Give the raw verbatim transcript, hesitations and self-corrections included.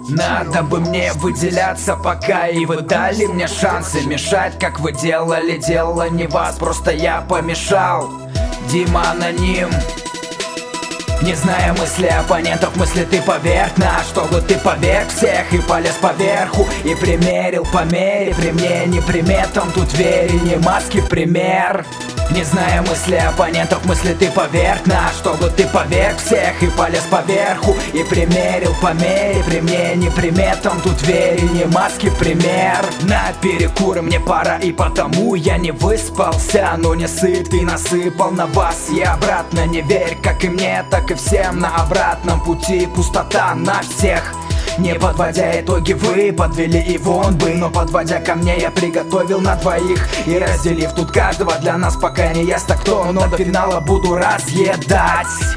Надо бы мне выделяться пока, и вы дали мне шансы мешать, как вы делали, дело не вас, просто я помешал. Дима Аноним. Не зная мысли оппонентов, мысли ты поверх на, чтобы ты поверг всех и полез поверху и примерил по мере, при мне не приметам, тут вере, не маски в пример. Не зная мысли оппонентов, мысли ты поверх на, чтобы ты поверг всех и полез поверху и примерил по мере, при мне не приметам, тут вере, не маски в пример. На перекуры мне пора, и потому я не выспался, но не сыт и насыпал на вас и обратно. Не верь, как и мне, так и всем на обратном пути пустота на всех. Не подводя итоги, вы подвели и вон бы, но подводя ко мне, я приготовил на двоих. И разделив тут каждого, для нас пока не ясно кто, но до финала буду разъедать.